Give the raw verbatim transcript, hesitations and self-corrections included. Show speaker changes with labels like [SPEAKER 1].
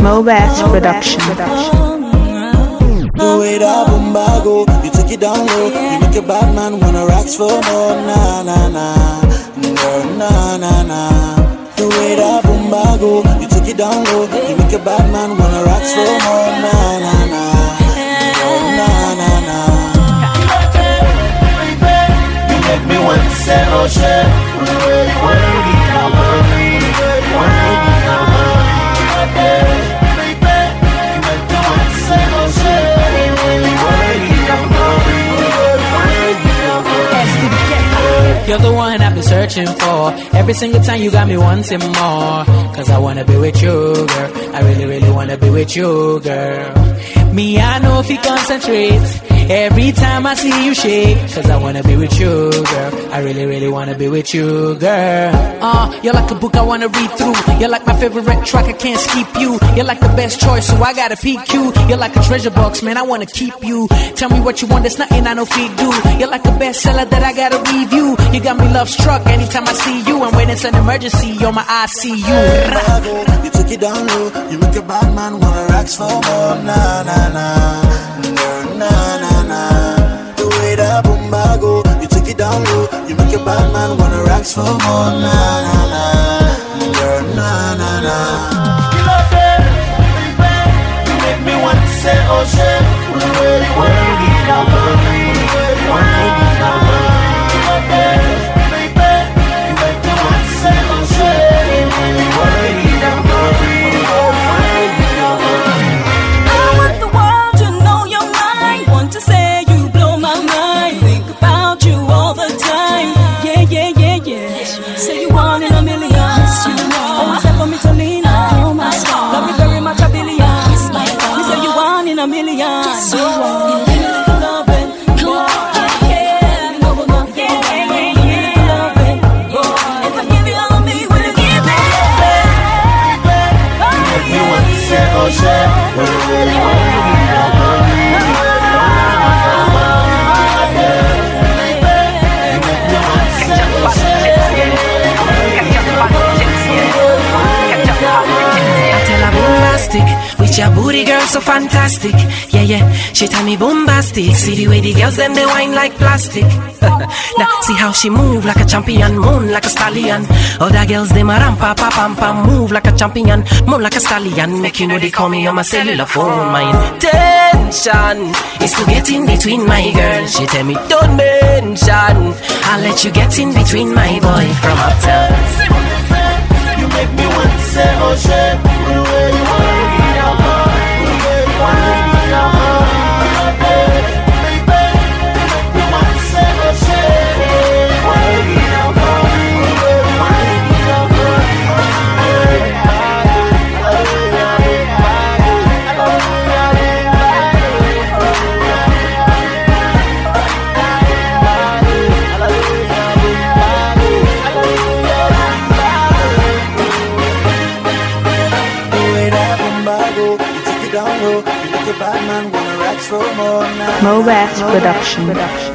[SPEAKER 1] Mobas Production.
[SPEAKER 2] The way that Bumbago, you take it down low. You make a bad man wanna racks for more. Nah, nah, nah, no, nah, nah, nah. The way that Bumbago, you take it down low. You make a bad man wanna racks for more. Nah, nah, nah, no, nah, nah, nah. You make me want to say, oh shit. Worry, worry, I worry, worry, I worry.
[SPEAKER 3] You're the one I've been searching for. Every single time you got me wanting more. Cause I wanna be with you, girl. I really, really wanna be with you, girl. Me, I know if you concentrate every time I see you shake. Cause I wanna be with you, girl. I really, really wanna be with you, girl. Uh, you're like a book I wanna read through. You're like my favorite track, I can't skip you. You're like the best choice, so I gotta pick you. You're like a treasure box, man, I wanna keep you. Tell me what you want, there's nothing I know if you do. You're like a bestseller that I gotta review. You got me love struck anytime I see you. And when it's an emergency, you're my I C U.
[SPEAKER 2] You took it down low. You make a bad man wanna racks for more. Nah, nah, nah, no, nah, nah, nah. The way that Bumbago, you take it down low. You make a bad man wanna racks for more. Nah, nah, nah, no, nah, nah, nah. You love it, baby. You make me want to say, oh shit. Worry, worry, I worry, worry, I worry.
[SPEAKER 4] With your booty girl so fantastic. Yeah, yeah, she tell me bombastic. See the way the girls them they whine like plastic. Now see how she move like a champion, moon like a stallion. Other girls they ma rampa pa pam pam, move like a champion, moon like a stallion. Make you know they call me on my cellular phone. My intention is to get in between my girl. She tell me don't mention, I'll let you get in between my boy from uptown.
[SPEAKER 2] You make me want to say, oh shit. Worry, worry, I worry, worry, I worry, baby. You want to say, oh shit. Worry, I worry, worry, I
[SPEAKER 1] Mobas Production.